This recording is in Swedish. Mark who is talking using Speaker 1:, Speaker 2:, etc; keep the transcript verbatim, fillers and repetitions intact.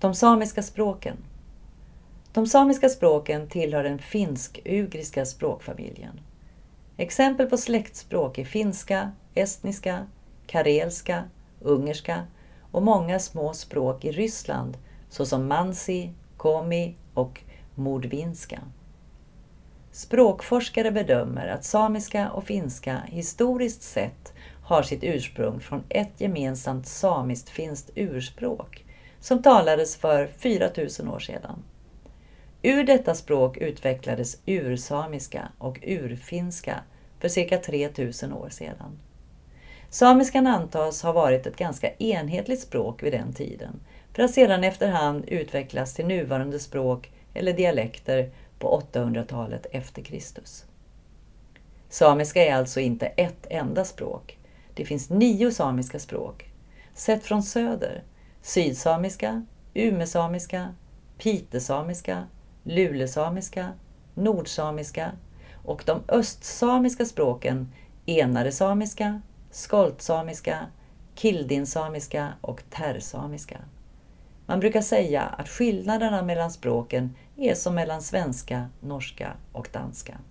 Speaker 1: De samiska språken. De samiska språken tillhör den finsk-ugriska språkfamiljen. Exempel på släktspråk är finska, estniska, karelska, ungerska och många små språk i Ryssland såsom mansi, komi och mordvinska. Språkforskare bedömer att samiska och finska historiskt sett har sitt ursprung från ett gemensamt samiskt-finskt urspråk som talades för fyra tusen år sedan. Ur detta språk utvecklades ursamiska och urfinska för cirka tre tusen år sedan. Samiskan antas ha varit ett ganska enhetligt språk vid den tiden, för att sedan efterhand utvecklas till nuvarande språk eller dialekter på åttahundratalet efter Kristus. Samiska är alltså inte ett enda språk. Det finns nio samiska språk. Sett från söder: sydsamiska, umesamiska, pitesamiska, lulesamiska, nordsamiska och de östsamiska språken enaresamiska, skoltsamiska, kildinsamiska och tersamiska. Man brukar säga att skillnaderna mellan språken är som mellan svenska, norska och danska.